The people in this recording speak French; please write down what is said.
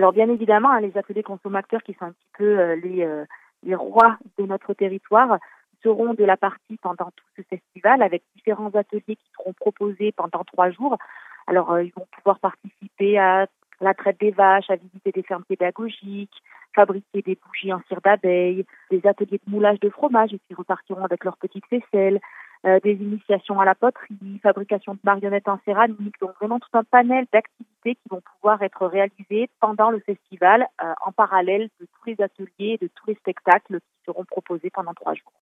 Alors bien évidemment, les ateliers consommateurs qui sont un petit peu les rois de notre territoire seront de la partie pendant tout ce festival avec différents ateliers qui seront proposés pendant 3 jours. Alors ils vont pouvoir participer à la traite des vaches, à visiter des fermes pédagogiques, fabriquer des bougies en cire d'abeille, des ateliers de moulage de fromage, et qui repartiront avec leurs petites faisselles, des initiations à la poterie, fabrication de marionnettes en céramique. Donc vraiment tout un panel d'activités qui vont pouvoir être réalisées pendant le festival, en parallèle de tous les ateliers et de tous les spectacles qui seront proposés pendant 3 jours.